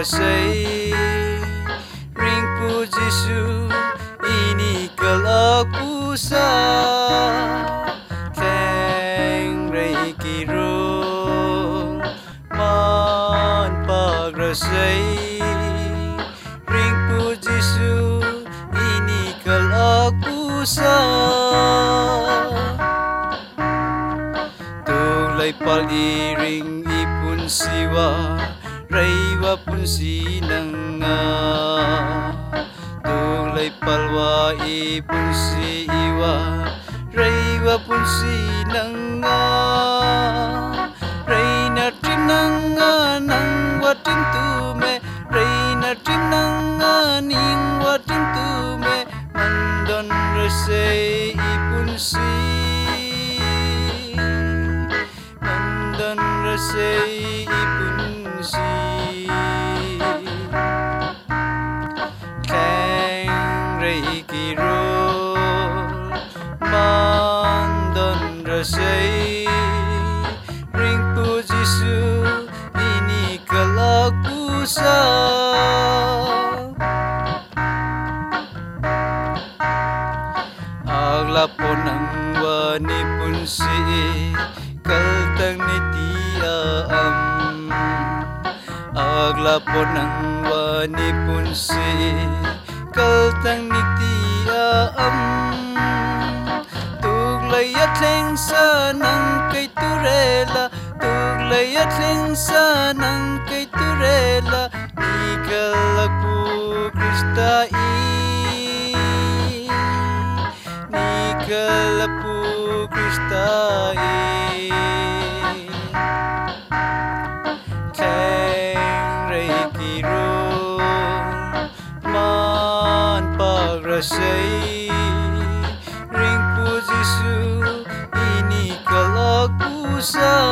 rasai ring puji su ini kelaku sa teng rei kirung man pag rasai ring puji su ini kelaku sa tulay pal iring ipun siwa raiwa pun sinanga tulay palwa ipun siwa raiwa pun sinanga reina trinanga nang watin tume reina trinanga ning watin tume mandon resei ipun si mandon resei ipun si keng rei kirul mandon rasai ring puji su ini kelaku sa aglapon ang wani pun si kaltang ni tiaam aglapon ang wani pun si kaltang ni tiaam tuglay at lengsa ng kay turela tuglay at lengsa ng kay turela ni kalaku kristai ni kalapu kristai rasai ring puji su ini kelaku sa